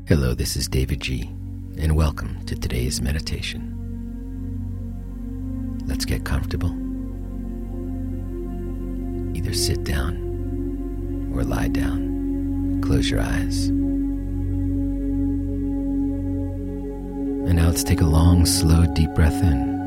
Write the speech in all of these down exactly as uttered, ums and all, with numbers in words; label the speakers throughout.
Speaker 1: Hello, this is David G, and welcome to today's meditation. Let's get comfortable. Either sit down or lie down. Close your eyes. And now let's take a long, slow, deep breath in.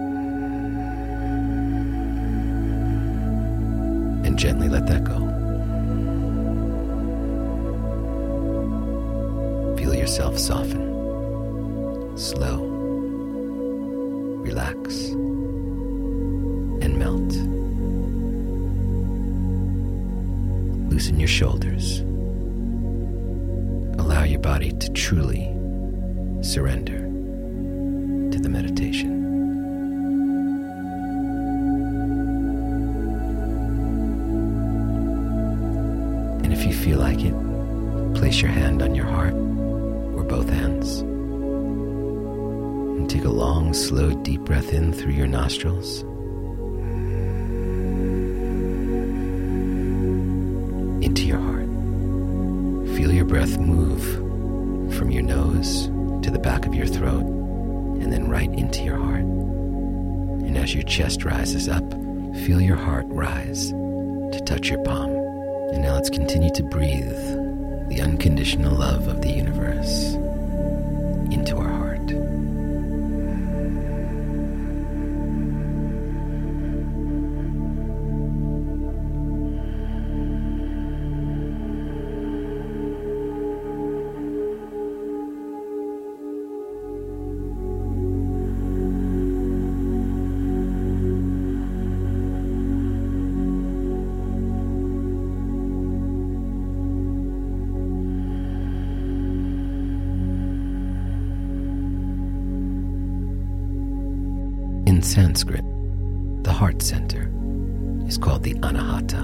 Speaker 1: And gently let that go. Feel yourself soften. Slow. Relax. And melt. Loosen your shoulders. Allow your body to truly surrender to the meditation. And if you feel like it, place your hand on your heart or both hands and take a long, slow, deep breath in through your nostrils. Into your heart. Feel your breath move from your nose to the back of your throat and then right into your heart. And as your chest rises up, feel your heart rise to touch your palm. And now let's continue to breathe the unconditional love of the universe into our heart. In Sanskrit, the heart center is called the Anahata.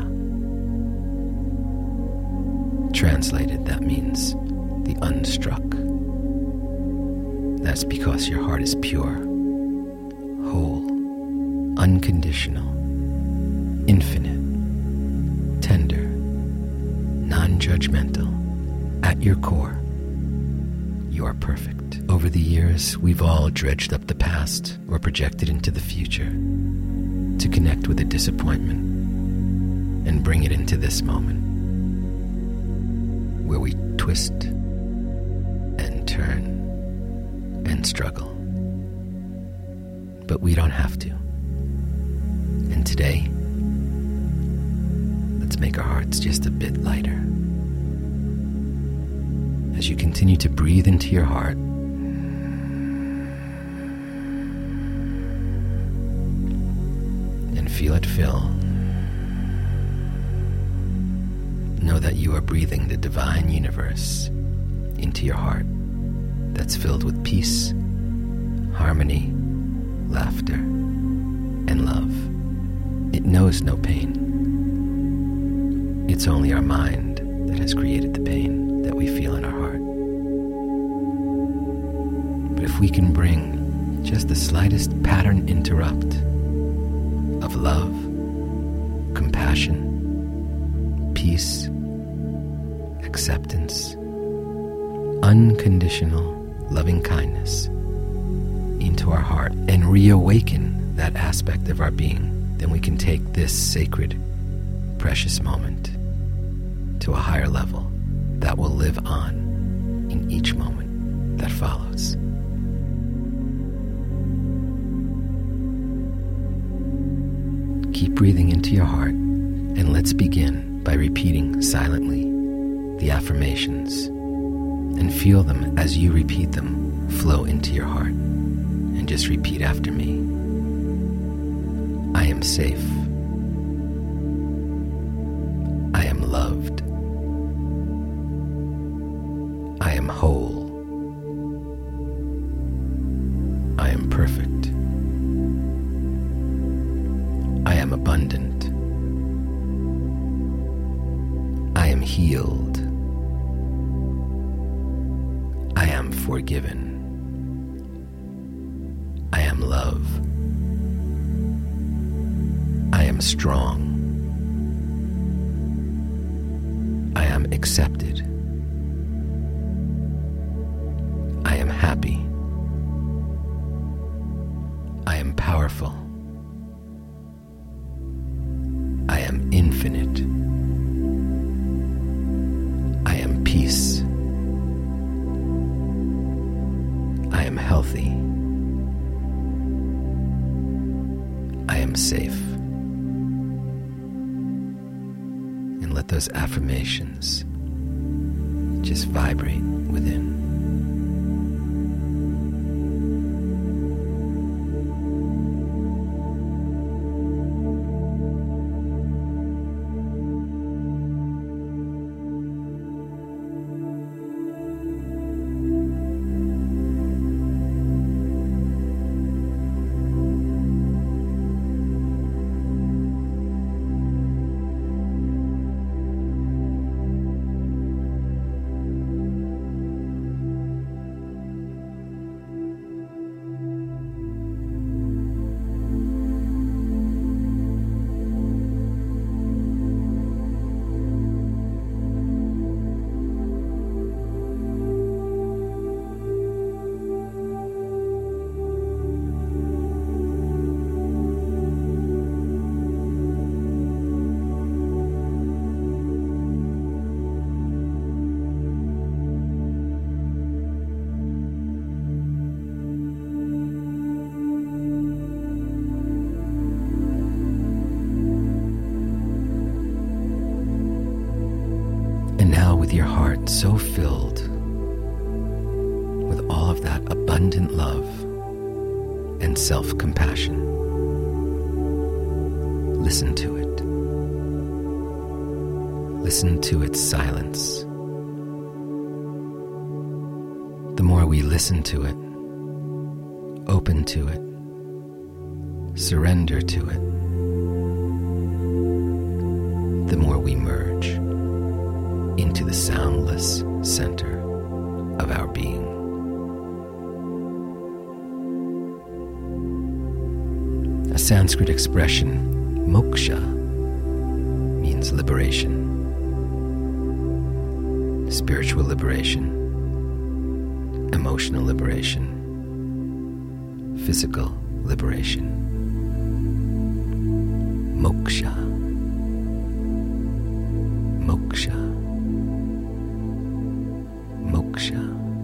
Speaker 1: Translated, that means the unstruck. That's because your heart is pure, whole, unconditional, infinite, tender, non-judgmental. At your core, you are perfect. Over the years, we've all dredged up the past or projected into the future to connect with a disappointment and bring it into this moment where we twist and turn and struggle. But we don't have to. And today, let's make our hearts just a bit lighter. As you continue to breathe into your heart, feel it fill. Know that you are breathing the divine universe into your heart that's filled with peace, harmony, laughter, and love. It knows no pain. It's only our mind that has created the pain that we feel in our heart. But if we can bring just the slightest pattern interrupt of love, compassion, peace, acceptance, unconditional loving kindness into our heart and reawaken that aspect of our being, then we can take this sacred, precious moment to a higher level that will live on in each moment that follows. Keep breathing into your heart, and let's begin by repeating silently the affirmations and feel them as you repeat them flow into your heart. And just repeat after me. I am safe. I am loved. I am whole. I am perfect. I am abundant. I am healed. I am forgiven. I am love. I am strong. I am accepted. powerful. I am infinite. I am peace. I am healthy. I am safe. And let those affirmations just vibrate within. With your heart so filled with all of that abundant love and self-compassion, listen to it. Listen to its silence. The more we listen to it, open to it, surrender to it, the more we merge into the soundless center of our being. A Sanskrit expression, moksha, means liberation, spiritual liberation, emotional liberation, physical liberation. Moksha. Moksha. Moksha.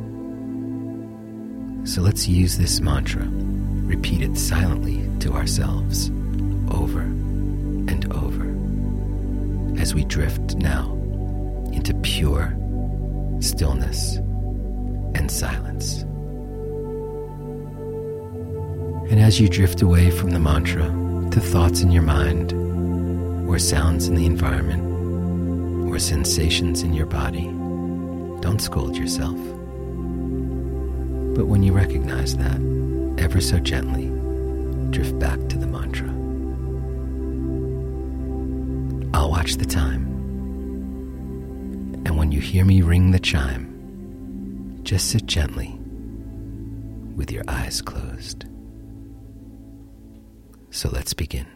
Speaker 1: So let's use this mantra, repeated silently to ourselves, over and over, as we drift now into pure stillness and silence. And as you drift away from the mantra to thoughts in your mind, or sounds in the environment, or sensations in your body, don't scold yourself. But when you recognize that, ever so gently, drift back to the mantra. I'll watch the time. And when you hear me ring the chime, just sit gently with your eyes closed. So let's begin.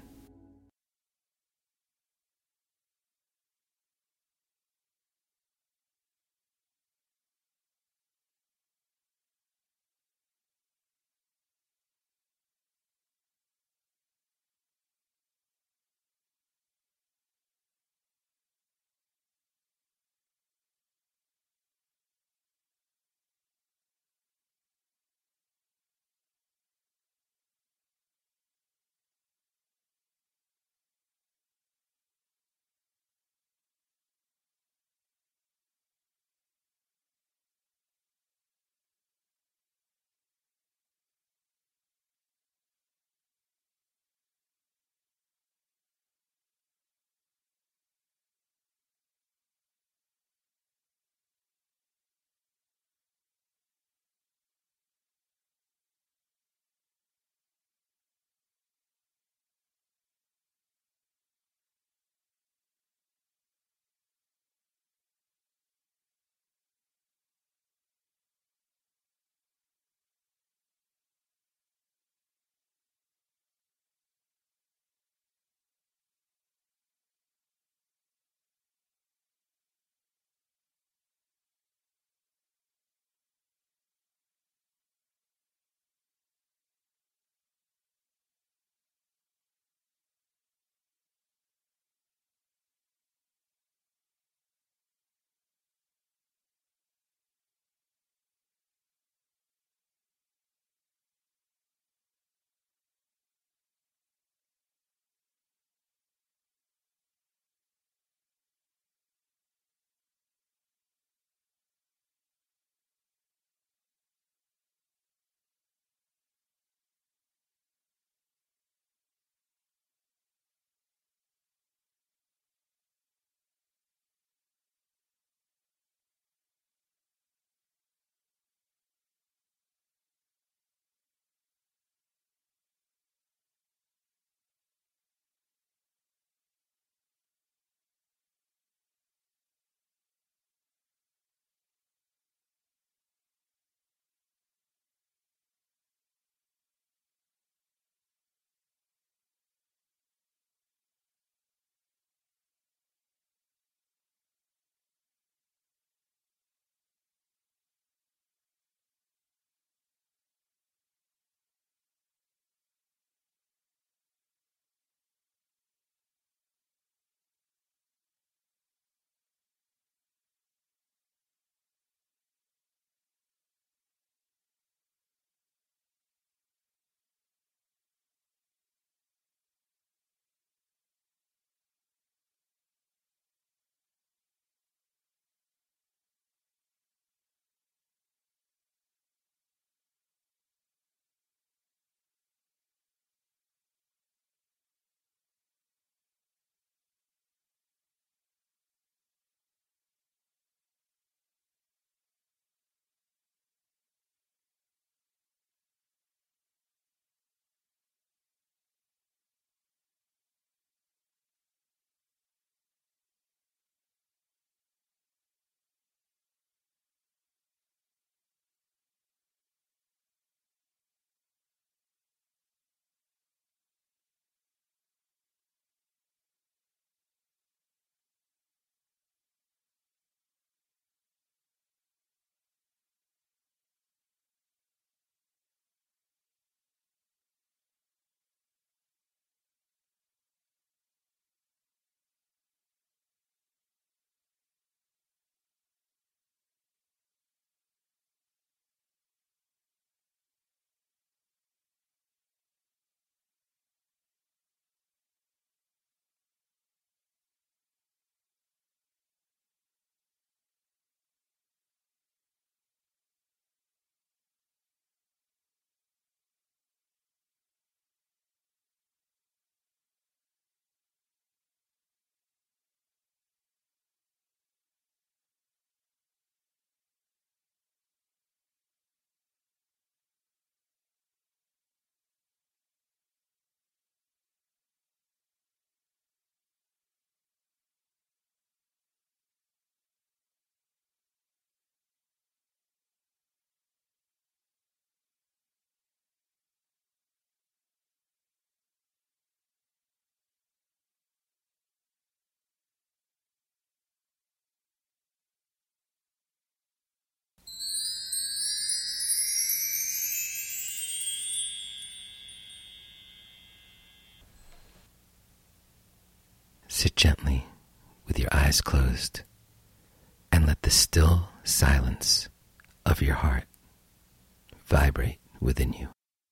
Speaker 1: Sit gently with your eyes closed and let the still silence of your heart vibrate within you.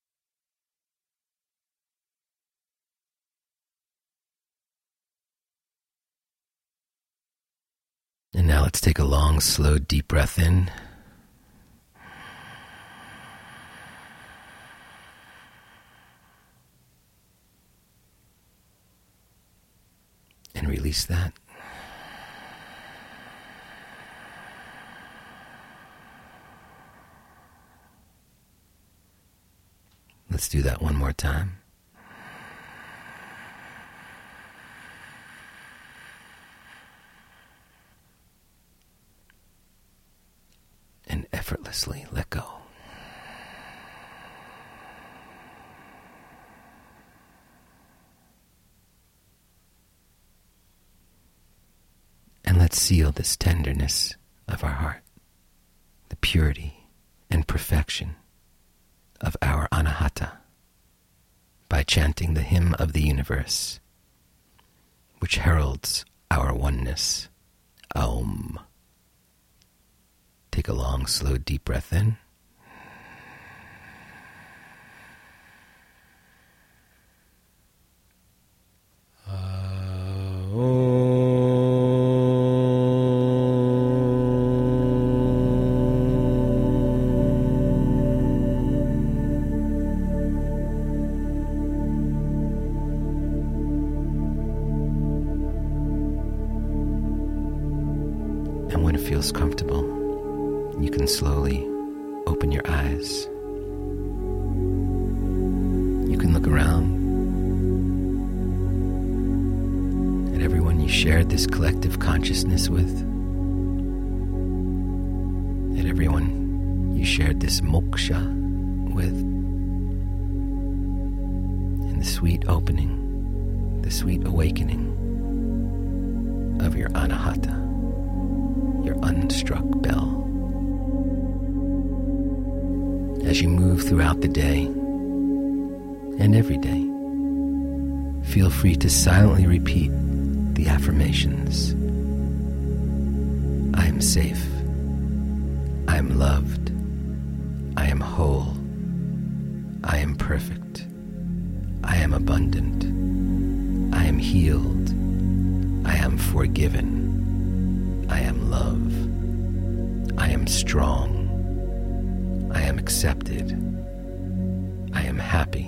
Speaker 1: And now let's take a long, slow, deep breath in. And release that. Let's do that one more time. And effortlessly let go. And let's seal this tenderness of our heart, the purity and perfection of our Anahata, by chanting the hymn of the universe, which heralds our oneness, Aum. Take a long, slow, deep breath in. And when it feels comfortable, you can slowly open your eyes. You can look around at everyone you shared this collective consciousness with, at everyone you shared this moksha with, and the sweet opening, the sweet awakening of your Anahata, your unstruck bell. As you move throughout the day and every day, feel free to silently repeat the affirmations. I am safe. I am loved. I am whole. I am perfect. I am abundant. I am healed. I am forgiven. I am love. I am strong. I am accepted. I am happy.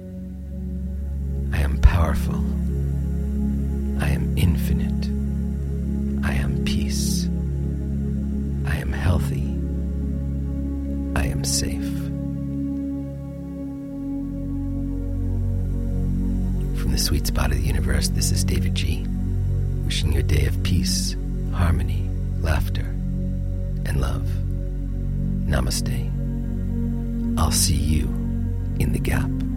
Speaker 1: I am powerful. I am infinite. I am peace. I am healthy. I am safe. From the sweet spot of the universe, this is David G. Wishing you a day of peace, harmony, laughter, and love. Namaste. I'll see you in the gap.